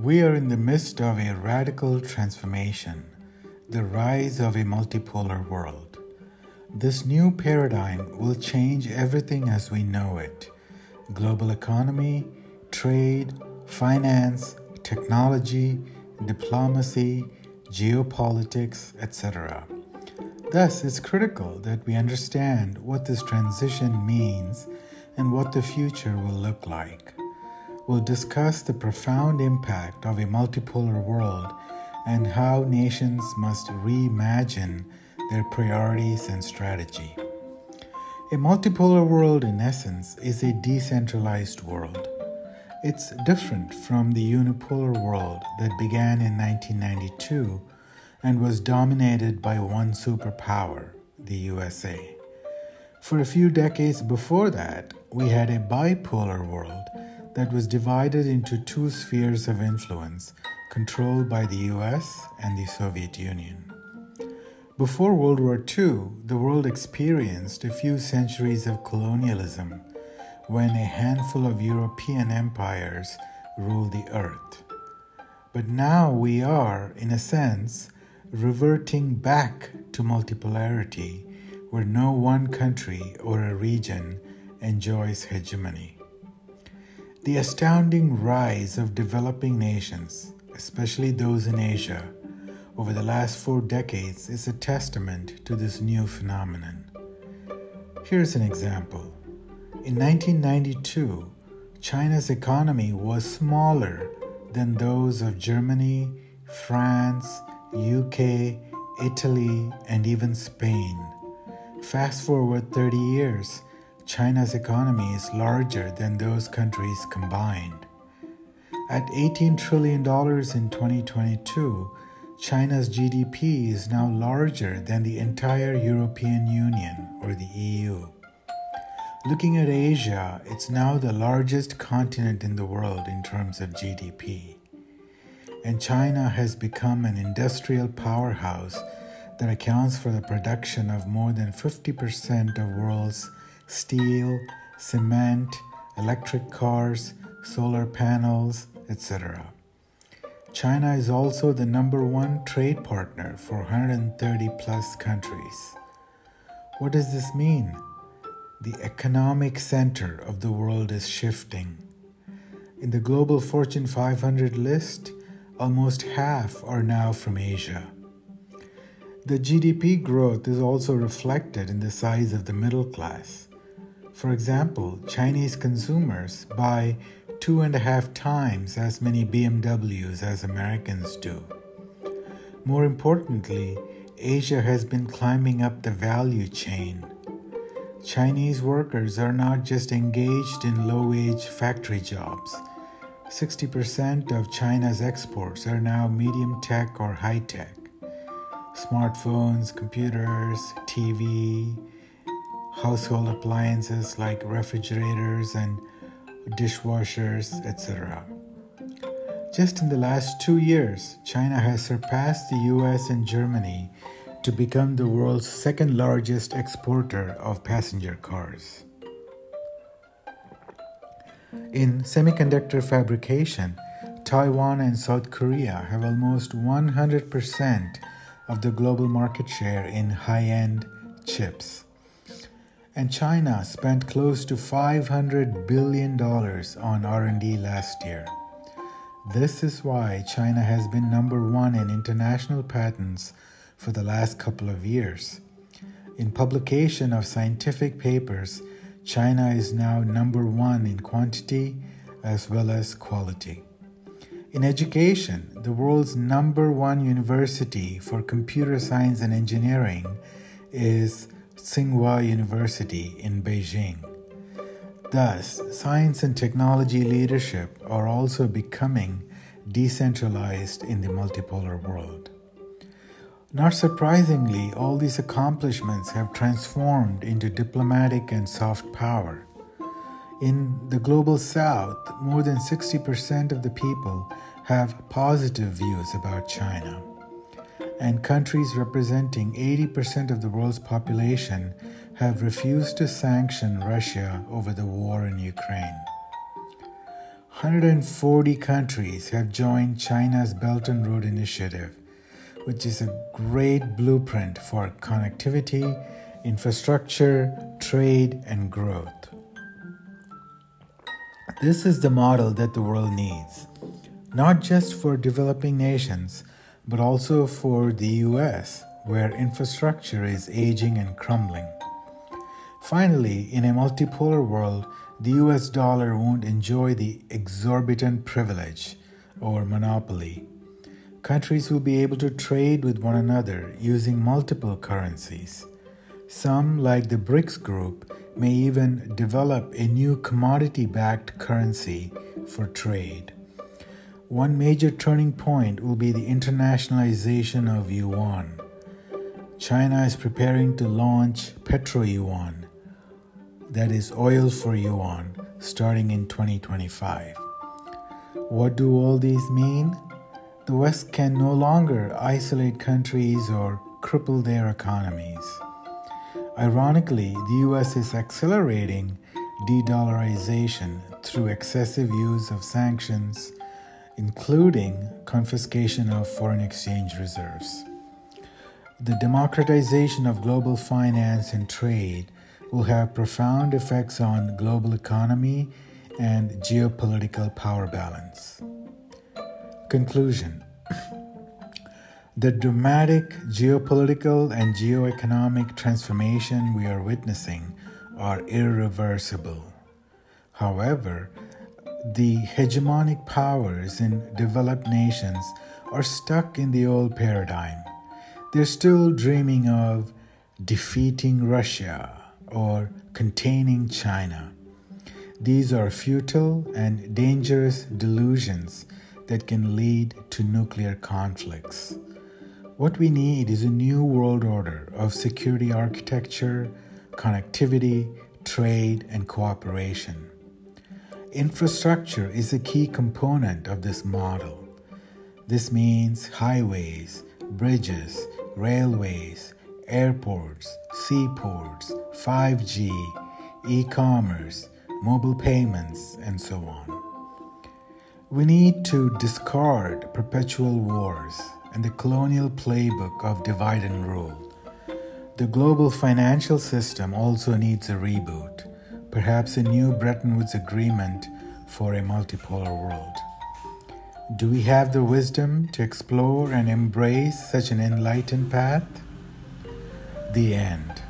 We are in the midst of a radical transformation, the rise of a multipolar world. This new paradigm will change everything as we know it: global economy, trade, finance, technology, diplomacy, geopolitics, etc. Thus, it's critical that we understand what this transition means and what the future will look like. We'll discuss the profound impact of a multipolar world and how nations must reimagine their priorities and strategy. A multipolar world, in essence, is a decentralized world. It's different from the unipolar world that began in 1992 and was dominated by one superpower, the USA. For a few decades before that, we had a bipolar world that was divided into two spheres of influence controlled by the US and the Soviet Union. Before World War II, the world experienced a few centuries of colonialism when a handful of European empires ruled the earth. But now we are, in a sense, reverting back to multipolarity, where no one country or a region enjoys hegemony. The astounding rise of developing nations, especially those in Asia, over the last 4 decades is a testament to this new phenomenon. Here's an example. In 1992, China's economy was smaller than those of Germany, France, UK, Italy, and even Spain. Fast forward 30 years, China's economy is larger than those countries combined. At $18 trillion in 2022, China's GDP is now larger than the entire European Union or the EU. Looking at Asia, it's now the largest continent in the world in terms of GDP. And China has become an industrial powerhouse that accounts for the production of more than 50% of world's steel, cement, electric cars, solar panels, etc. China is also the number 1 trade partner for 130 plus countries. What does this mean? The economic center of the world is shifting. In the global Fortune 500 list, almost half are now from Asia. The GDP growth is also reflected in the size of the middle class. For example, Chinese consumers buy 2.5 times as many BMWs as Americans do. More importantly, Asia has been climbing up the value chain. Chinese workers are not just engaged in low-wage factory jobs. 60% of China's exports are now medium tech or high tech. Smartphones, computers, TV, household appliances like refrigerators and dishwashers, etc. Just in the last 2 years, China has surpassed the US and Germany to become the world's second largest exporter of passenger cars. In semiconductor fabrication, Taiwan and South Korea have almost 100% of the global market share in high-end chips. And China spent close to $500 billion on R&D last year. This is why China has been number 1 in international patents for the last couple of years. In publication of scientific papers, China is now number 1 in quantity as well as quality. In education, the world's number 1 university for computer science and engineering is Tsinghua University in Beijing. Thus, science and technology leadership are also becoming decentralized in the multipolar world. Not surprisingly, all these accomplishments have transformed into diplomatic and soft power. In the global south, more than 60% of the people have positive views about China. And countries representing 80% of the world's population have refused to sanction Russia over the war in Ukraine. 140 countries have joined China's Belt and Road Initiative, which is a great blueprint for connectivity, infrastructure, trade, and growth. This is the model that the world needs, not just for developing nations, but also for the US, where infrastructure is aging and crumbling. Finally, in a multipolar world, the US dollar won't enjoy the exorbitant privilege or monopoly. Countries will be able to trade with one another using multiple currencies. Some, like the BRICS group, may even develop a new commodity-backed currency for trade. One major turning point will be the internationalization of yuan. China is preparing to launch petro-yuan, that is oil for yuan, starting in 2025. What do all these mean? The West can no longer isolate countries or cripple their economies. Ironically, the US is accelerating de-dollarization through excessive use of sanctions, including confiscation of foreign exchange reserves. The democratization of global finance and trade will have profound effects on global economy and geopolitical power balance. Conclusion. The dramatic geopolitical and geoeconomic transformation we are witnessing are irreversible. However, the hegemonic powers in developed nations are stuck in the old paradigm. They're still dreaming of defeating Russia or containing China. These are futile and dangerous delusions that can lead to nuclear conflicts. What we need is a new world order of security architecture, connectivity, trade, and cooperation. Infrastructure is a key component of this model. This means highways, bridges, railways, airports, seaports, 5G, e-commerce, mobile payments, and so on. We need to discard perpetual wars and the colonial playbook of divide and rule. The global financial system also needs a reboot, perhaps a new Bretton Woods agreement for a multipolar world. Do we have the wisdom to explore and embrace such an enlightened path? The end.